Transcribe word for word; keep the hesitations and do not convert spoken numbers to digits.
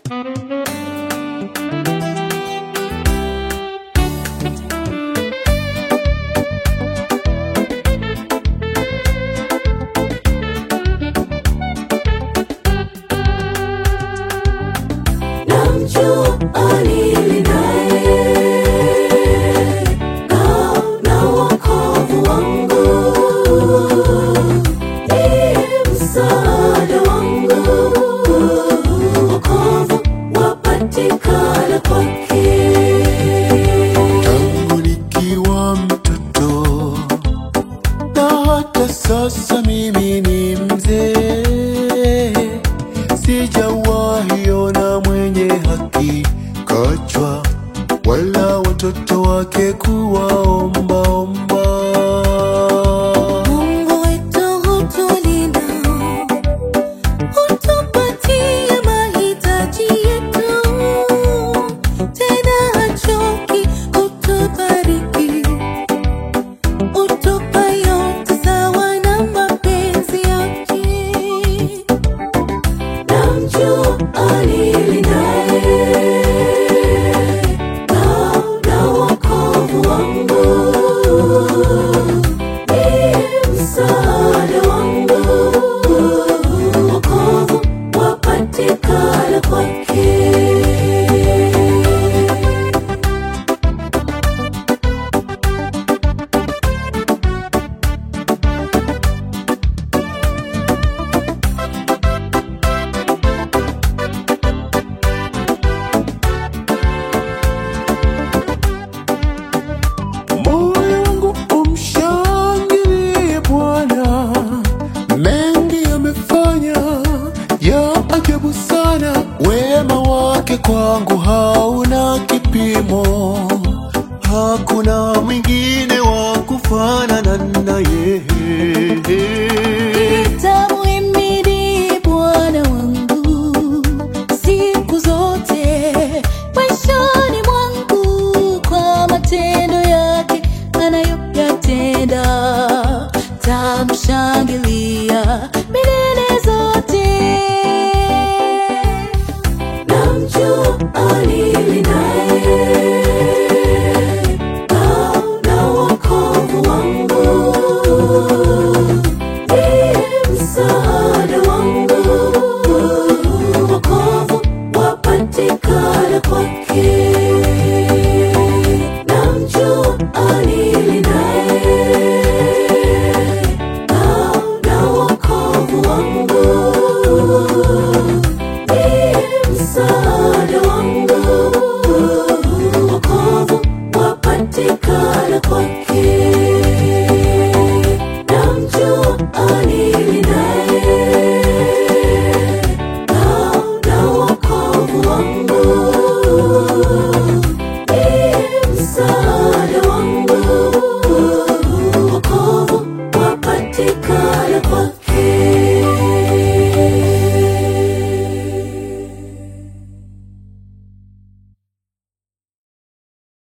Namjua anilindaye, ngao na wokovu wangu, ndiye msaada wangu, wokovu wapatikana kwake. Tangu nikiwa mtoto na hata sasa mimi ni mzee, sijawahi ona mwenye haki kachwa, wala watoto wake kuwaombaomba. Mungu wetu hutulinda, hutupatia mahitaji yetu, tena hachoki kutubariki, hutupa yote sawa na mapenzi yake. Namjua anilindaye, ngao na wokovu wangu, ndiye msaada wangu, wokovu wapatikana kwake. Moyo wangu umshangilie Bwana, mengi amefanya ya ajabu sana. Wema wake kwangu hauna kipimo, hakuna mwingine wa kufanana naye. Nitamuhimidi Bwana wangu siku zote maishani mwangu, kwa matendo yake anayoyatenda tamshangilia milele zote. Namjua anilindaye, ngao na wokovu wangu, ndiye msaada wangu, wokovu wapatikana kwake. Namjua anilindaye, ngao na wokovu wangu, ndiye msaada wangu, wokovu wapatikana kwake. Namjua anilindaye, ngao na wokovu wangu, ndiye msaada wangu, wokovu wapatikana kwake.